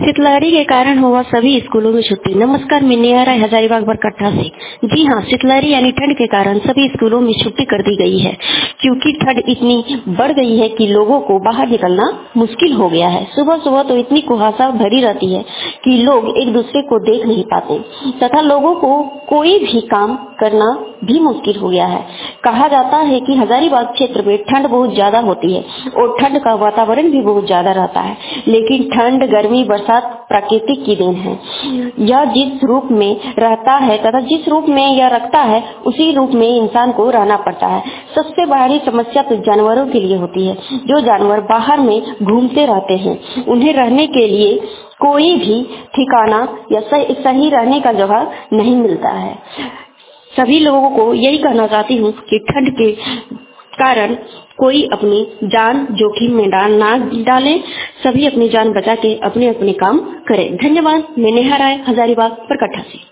शीतलहरी के कारण हुआ सभी स्कूलों में छुट्टी। नमस्कार, मैं नेहा राय हजारीबाग बरकट्ठा से। जी हाँ, शीतलहरी यानी ठंड के कारण सभी स्कूलों में छुट्टी कर दी गई है, क्योंकि ठंड इतनी बढ़ गई है कि लोगों को बाहर निकलना मुश्किल हो गया है। सुबह सुबह तो इतनी कुहासा भरी रहती है कि लोग एक दूसरे को देख नहीं पाते तथा लोगों को कोई भी काम करना भी मुश्किल हो गया है। कहा जाता है कि हजारीबाग क्षेत्र में ठंड बहुत ज्यादा होती है और ठंड का वातावरण भी बहुत ज्यादा रहता है, लेकिन ठंड, गर्मी, बरसात प्राकृतिक की देन है। यह जिस रूप में रहता है तथा जिस रूप में यह रखता है उसी रूप में इंसान को रहना पड़ता है। सबसे बड़ी समस्या तो जानवरों के लिए होती है। जो जानवर बाहर में घूमते रहते हैं, उन्हें रहने के लिए कोई भी ठिकाना या सही रहने का जगह नहीं मिलता है। सभी लोगों को यही कहना चाहती हूँ कि ठंड के कारण कोई अपनी जान जोखिम में ना डालें। सभी अपनी जान बचा के अपने अपने काम करें। धन्यवाद। मैं नेहा राय हजारीबाग बरकट्ठा से।